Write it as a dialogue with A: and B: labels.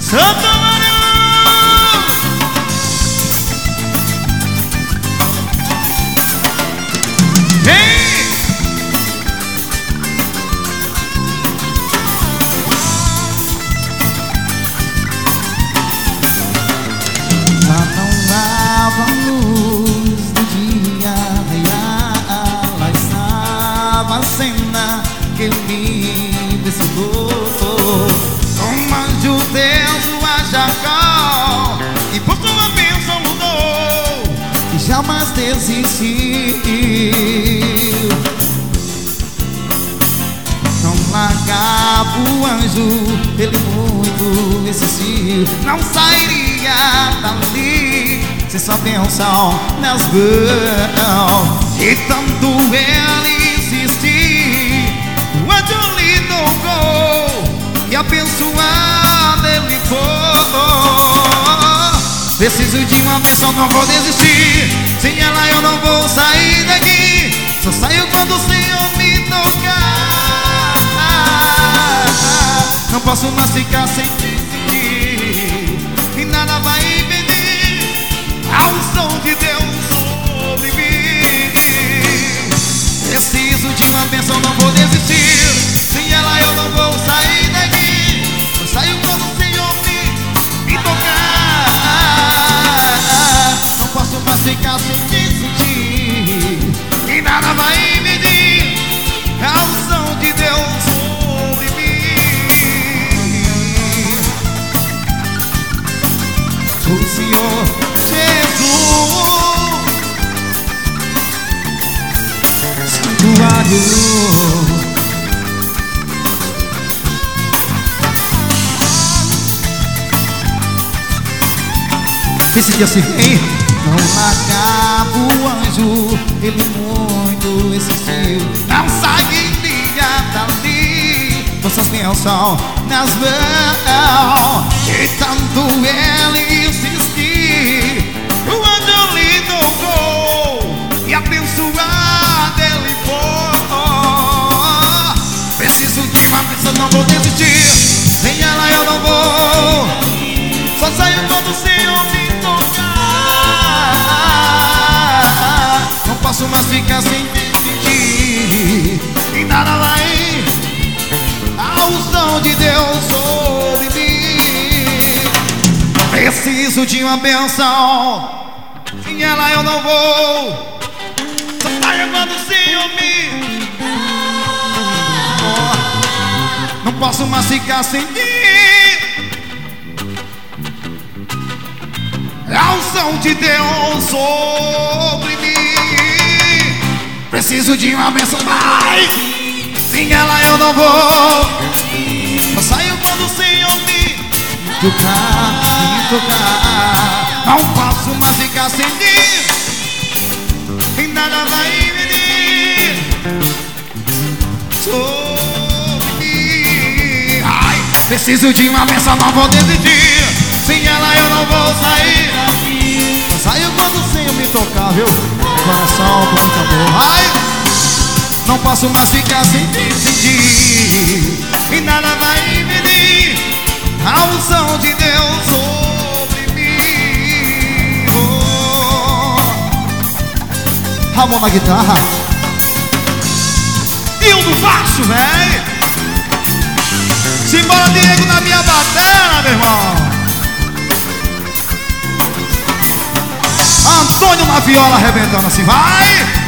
A: Santo Maria. Vem!
B: Já não dava luz do dia real, lá estava a cena que me desceu.
A: Um anjo Deus a Jacó e por sua bênção mudou
B: E jamais desistiu. Não largava o anjo, ele muito insistiu. Não sairia dali sem sua bênção nas mãos.
A: e tanto ele insistir, o anjo lhe tocou e abençoado ele foi.
B: Preciso de uma bênção, não vou desistir. Sem ela eu não vou sair daqui. Só saio quando o Senhor me tocar. Não posso mais ficar sem te sentir, e nada vai impedir a unção de Deus sobre mim. Preciso de uma bênção, não vou desistir. Sem ela eu não vou sair daqui. Só saio quando o Senhor me tocar. Não posso mais ficar sem te sentir,
A: E nada vai impedir a unção de Deus sobre mim.
B: o Senhor Jesus, santuário. Esse dia se vem. Não largava o anjo, ele muito insistiu. Não sairia dali, vossas bênçãos nas mãos.
A: E tanto ele insistir, o anjo lhe tocou e abençoado ele foi.
B: Preciso de uma bênção, não vou desistir. Sem ela eu não vou. Só saio quando o Senhor me tocar. Não posso mais ficar sem te sentir,
A: E nada vai.
B: a unção de Deus sobre mim. Preciso de uma bênção. Sem ela eu não vou. Só saio quando o Senhor me. Não posso mais ficar sem ti. A unção de Deus sobre mim. Preciso de uma bênção, vai. Sem ela eu não vou. Só saio quando o Senhor me tocar. Não posso mais ficar sem ti.
A: E nada vai impedir
B: Sobre mim. Ai, preciso de uma bênção, não vou desistir. Sem ela eu não vou sair daqui. Só saio quando o Senhor me tocar, viu? Coração com muito amor. Ai, não posso mais ficar sem te sentir.
A: e nada vai impedir
B: A unção de Deus sobre mim. Oh. Ramon na guitarra.
A: E um do baixo, véi.
B: Simbora, Diego, na minha bateria, meu irmão. Antônio na viola arrebentando assim, vai!